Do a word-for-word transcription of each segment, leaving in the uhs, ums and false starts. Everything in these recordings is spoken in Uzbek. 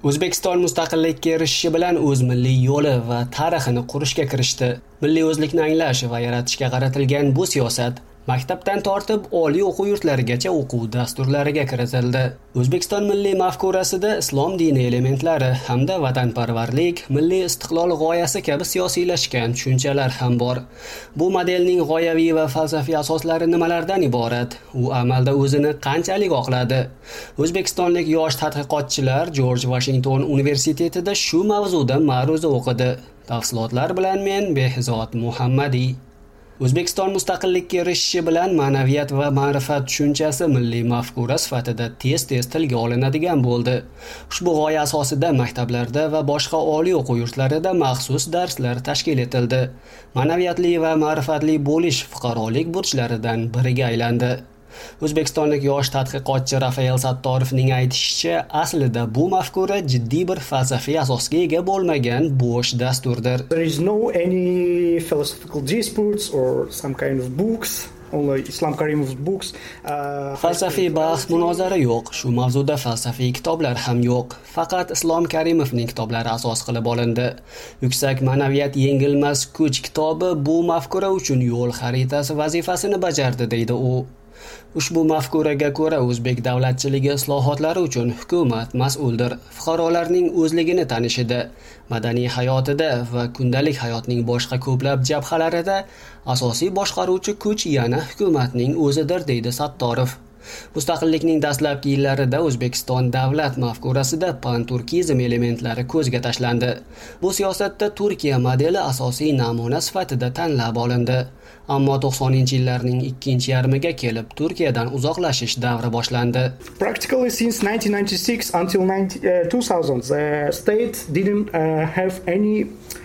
O'zbekiston mustaqillikka erishishi bilan o'z milliy yo'li va tarixini qurishga kirishdi. Milliy o'zlikni anglash va yaratishga qaratilgan bu siyosat maktabdan tortib oliy o'quv yurtlarigacha o'quv dasturlariga kiritildi. O'zbekiston milliy mafkurasida islom dini elementlari hamda vatanparvarlik, milliy istiqlol g'oyasi kabi siyosiylashgan tushunchalar ham bor. Bu modelning g'oyaviy va falsafiy asoslari nimalardan iborat? U amalda o'zini qanchalik oqladi? O'zbekistonlik yosh tadqiqotchilar Jorj Vashington universitetida shu mavzuda ma'ruza o'qidi. Tafsilotlar bilan men Behzod Muhammadiy. O'zbekiston mustaqillikka erishishi bilan ma'naviyat va ma'rifat tushunchasi milliy mafkura sifatida tez-tez tilga olinadigan bo'ldi. Ushbu g'oya asosida maktablarda va boshqa oliy o'quv yurtlarida maxsus darslar tashkil etildi. Ma'naviyatli va ma'rifatli bo'lish fuqarolik burchlaridan biriga aylandi. O'zbekistonlik yosh tadqiqotchi Rafael Sattorovning aytishicha, aslida bu mafkura jiddiy bir falsafiy asosga ega bo'lmagan bo'sh dasturdir. There is no any philosophical disputes or some kind of books. Only Islom Karimov's books. Uh, falsafiy bahs munozara yo'q. Shu mavzuda falsafiy kitoblar ham yo'q. Faqat Islom Karimovning kitoblari asos qilib olindi. Yuksak ma'naviyat yengilmas kuch kitobi bu mafkura uchun yo'l xaritasi vazifasini bajardi, deydi u. Ushbu mafkuraga ko'ra o'zbek davlatchiligi islohotlari uchun hukumat mas'uldir. Fuqarolarning o'zligini tanishida, madaniy hayotida va kundalik hayotning boshqa ko'plab jabhalarida asosiy boshqaruvchi kuch yana hukumatning o'zidir, deydi Sattorov. Mustaqillikning dastlabki yillarida O'zbekiston davlat mafkurasida pan-turkizm elementlari ko'zga tashlandi. Bu siyosatda Turkiya modeli asosiy namuna sifatida tanlab olindi. Ammo to'qsoninchi yillarning ikkinchi yarmiga kelib Turkiyadan uzoqlashish davri boshlandi. Practically since nineteen ninety-six until two thousand, the state didn't uh, have any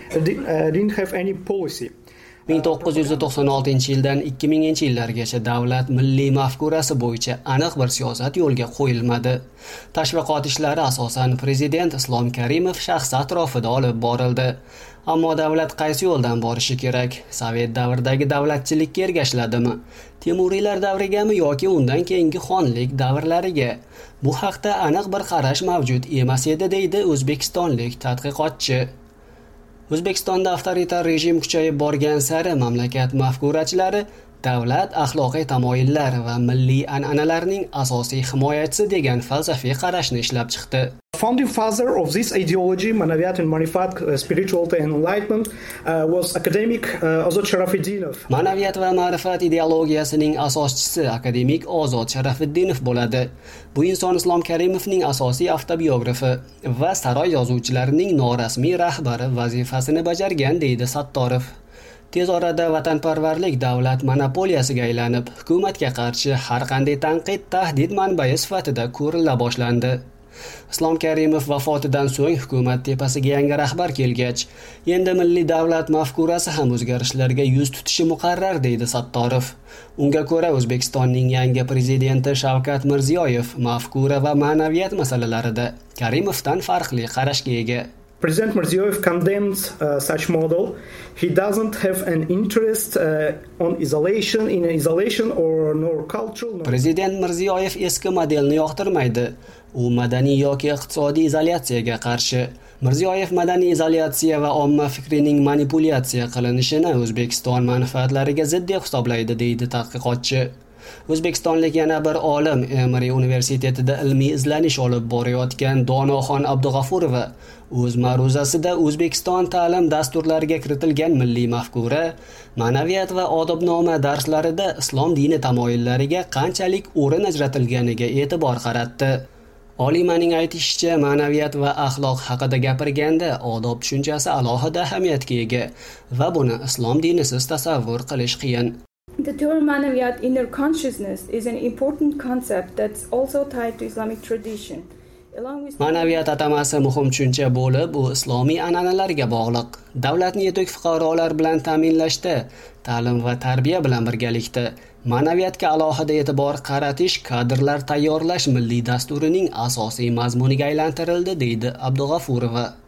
uh, didn't have any policy. ming to'qqiz yuz to'qson oltinchi yildan ikki minginchi yillargacha davlat milliy mafkurasi bo'yicha aniq bir siyosat yo'lga qo'yilmadi. Tashviqot ishlari asosan prezident Islom Karimov shaxsi atrofida olib borildi. Ammo davlat qaysi yo'ldan borishi kerak? Sovet davridagi davlatchilikka ergashiladimi? Temuriylar davrigami yoki undan keyingi xonlik davrlariga? Bu haqda aniq bir qarash mavjud emas edi, deydi o'zbekistonlik tadqiqotchi. O'zbekistonda avtoritar rejim kuchayib borgan sari mamlakat mafkurachilari davlat axloqiy tamoyillar va milliy an'analarning asosiy himoyachisi degan falsafiy qarashni ishlab chiqdi. Founding father of this ideology, Manaviyat and Marifat, uh, spirituality and enlightenment, uh, was academic uh, Ozod Sharafiddinov. Ma'naviyat va ma'rifat ideologiyasining asoschisi akademik Ozod Sharafiddinov bo'ladi. Bu inson Islom Karimovning asosiy avtobiografi va saroy yozuvchilarining norasmiy rahbari vazifasini bajargan, deydi Sattorov. Tez orada vatanparvarlik davlat monopoliyasiga aylanib, hukumatga qarshi har qanday tanqid tahdid manbai sifatida ko'rila boshlandi. Islom Karimov vafotidan so'ng hukumat tepasiga yangi rahbar kelgach, endi milliy davlat mafkurasi ham o'zgarishlarga yuz tutishi muqarrar, deydi Sattorov. Unga ko'ra O'zbekistonning yangi prezidenti Shavkat Mirziyoyev mafkura va ma'naviyat masalalarida Karimovdan farqli qarashga ega. President Mirziyoyev condemned uh, such model. He doesn't have an interest uh, on isolation, in isolation or nor cultural. Nor... Prezident Mirziyoyev eski modelni yoqtirmaydi. U madaniy yoki iqtisodiy izolyatsiyaga qarshi. Mirziyoyev madaniy izolyatsiya va omma fikrining manipulyatsiya qilinishini O'zbekiston manfaatlariga zid deb hisoblaydi, deydi tadqiqotchi. O'zbekistonlik yana bir olim Emory universitetida ilmiy izlanish olib borayotgan Donoxon Abdug'afurova o'z ma'ruzasida O'zbekiston ta'lim dasturlariga kiritilgan milliy mafkura, ma'naviyat va odobnoma darslarida islom dini tamoyillariga qanchalik o'rin ajratilganiga e'tibor qaratdi. Olimaning aytishicha, ma'naviyat va axloq haqida gapirganda odob tushunchasi alohida ahamiyatga ega va buni islom dinisiz tasavvur qilish qiyin. The term Manaviyat, inner consciousness, is an important concept that's also tied to Islamic tradition. Ma'naviyat atamasi muhim tushuncha bo'lib, u islomiy an'analarga bog'liq. Davlatni yetuk fuqarolar bilan ta'minlashda, ta'lim va tarbiya bilan birgalikda ma'naviyatga alohida e'tibor qaratish kadrlar tayyorlash milliy dasturining asosiy mazmuniga aylantirildi, deydi Abdug'afurova.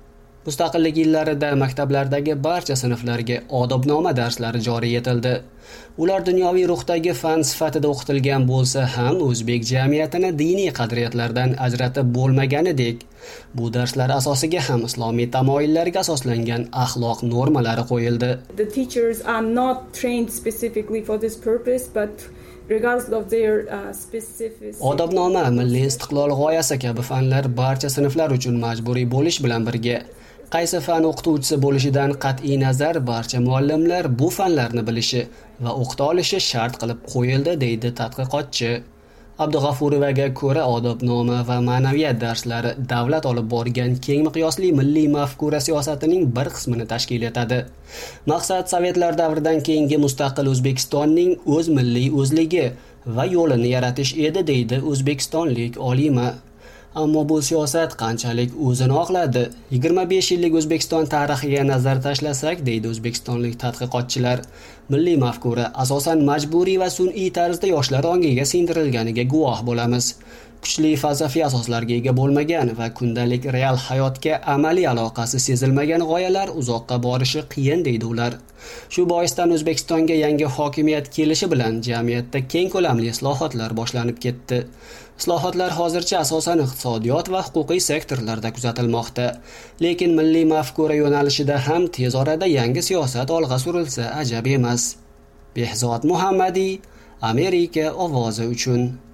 Mustaqillik yillarida maktablardagi barcha sinflarga odobnoma darslari joriy etildi. Ular dunyoviy ruhdagi fan sifatida o'qitilgan bo'lsa ham o'zbek jamiyatini diniy qadriyatlardan ajratib bo'lmaganidek, bu darslar asosiga ham islomiy tamoyillarga asoslangan axloq normalari qo'yildi. The teachers are not trained specifically for this purpose, but regardless of their uh, specific Odobnoma, milliy istiqlol g'oyasi kabi fanlar barcha sinflar uchun majburiy bo'lish bilan birga, qaysi fan o'qituvchisi bo'lishidan qat'iy nazar barcha muallimlar bu fanlarni bilishi va o'qita olishi shart qilib qo'yildi, deydi tadqiqotchi. Abdug'afurovaga ko'ra, odobnoma va ma'naviyat darslari davlat olib borgan keng miqyosli milliy mafkura siyosatining bir qismini tashkil etadi. Maqsad sovetlar davridan keyingi mustaqil O'zbekistonning o'z milliy o'zligi va yo'lini yaratish edi, deydi o'zbekistonlik olima. Ammo bu siyosat qanchalik o'zini oqladi? yigirma besh yillik O'zbekiston tarixiga nazar tashlasak, deydi o'zbekistonlik tadqiqotchilar, milliy mafkura asosan majburiy va sun'iy tarzda yoshlar ongiga singdirilganiga guvoh bo'lamiz. Kuchli falsafiy asoslarga ega bo'lmagan va kundalik real hayotga amaliy aloqasi sezilmagan g'oyalar uzoqqa borishi qiyin, deydi ular. Shu boisdan O'zbekistonga yangi hokimiyat kelishi bilan jamiyatda keng ko'lamli islohotlar boshlanib ketdi. Islohotlar hozircha asosan iqtisodiyot va huquqiy sektorlarda kuzatilmoqda, lekin milliy mafkura yo'nalishida ham tez orada yangi siyosat olg'a surilsa ajab emas. Behzod Muhammadiy, Amerika ovozi uchun.